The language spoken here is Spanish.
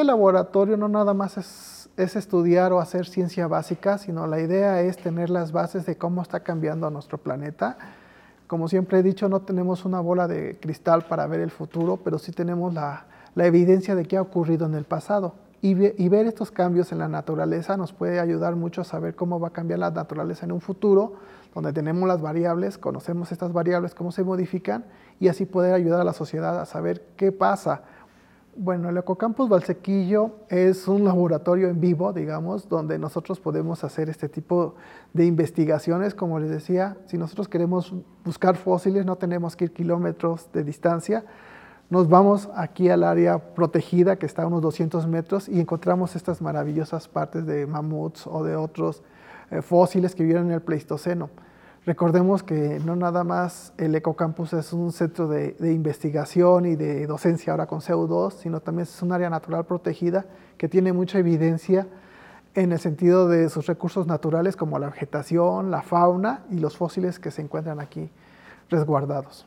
este laboratorio no nada más es estudiar o hacer ciencia básica, sino la idea es tener las bases de cómo está cambiando nuestro planeta. Como siempre he dicho, no tenemos una bola de cristal para ver el futuro, pero sí tenemos la evidencia de qué ha ocurrido en el pasado. Y ver estos cambios en la naturaleza nos puede ayudar mucho a saber cómo va a cambiar la naturaleza en un futuro, donde tenemos las variables, conocemos estas variables, cómo se modifican, y así poder ayudar a la sociedad a saber qué pasa. Bueno, el Ecocampus Valsequillo es un laboratorio en vivo, digamos, donde nosotros podemos hacer este tipo de investigaciones. Como les decía, si nosotros queremos buscar fósiles, no tenemos que ir kilómetros de distancia. Nos vamos aquí al área protegida, que está a unos 200 metros, y encontramos estas maravillosas partes de mamuts o de otros fósiles que vivieron en el Pleistoceno. Recordemos que no nada más el Ecocampus es un centro de investigación y de docencia ahora con CEU2, sino también es un área natural protegida que tiene mucha evidencia en el sentido de sus recursos naturales como la vegetación, la fauna y los fósiles que se encuentran aquí resguardados.